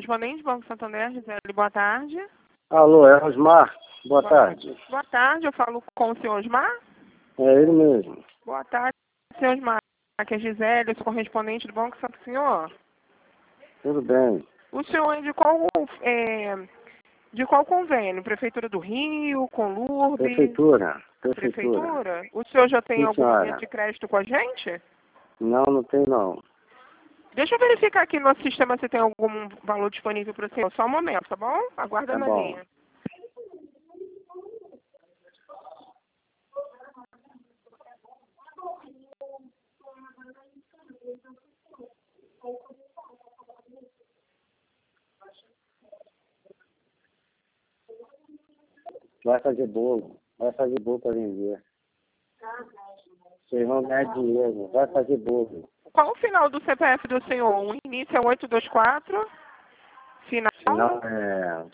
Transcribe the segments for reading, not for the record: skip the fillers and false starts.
Correspondente Banco Santander, Gisele, boa tarde. Alô, é Osmar. Boa tarde. Boa tarde, eu falo com o senhor Osmar? É ele mesmo. Boa tarde, senhor Osmar. Aqui é Gisele, eu sou correspondente do Banco Santander. Senhor, Tudo bem. o senhor é de qual convênio? Prefeitura do Rio, Conlurb? Prefeitura. Prefeitura? O senhor já tem Sim, algum senhora. momento de crédito com a gente? Não, não tem não. Deixa eu verificar aqui no nosso sistema se tem algum valor disponível para o senhor. Só um momento, tá bom? Aguarda Tá na bom. linha. Vai fazer bolo. Vai fazer bolo para vender. Vocês vão ganhar dinheiro. Vai fazer bolo. Qual o final do CPF do senhor? O início é 824, final? Senão é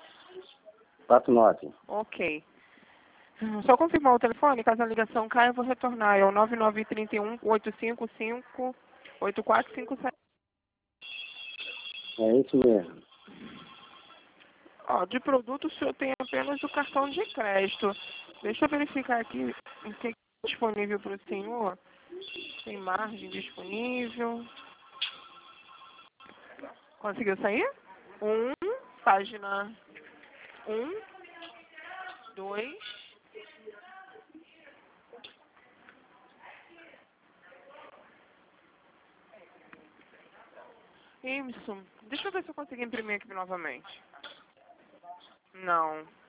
49. Ok. Só confirmar o telefone, caso a ligação caia, eu vou retornar. É o 9931-855-8457. É isso mesmo. Ó, de produto o senhor tem apenas o cartão de crédito. Deixa eu verificar aqui o que é disponível para o senhor. Tem margem disponível. Conseguiu sair? Página 2. Isso. Deixa eu ver se eu consigo imprimir aqui novamente. Não.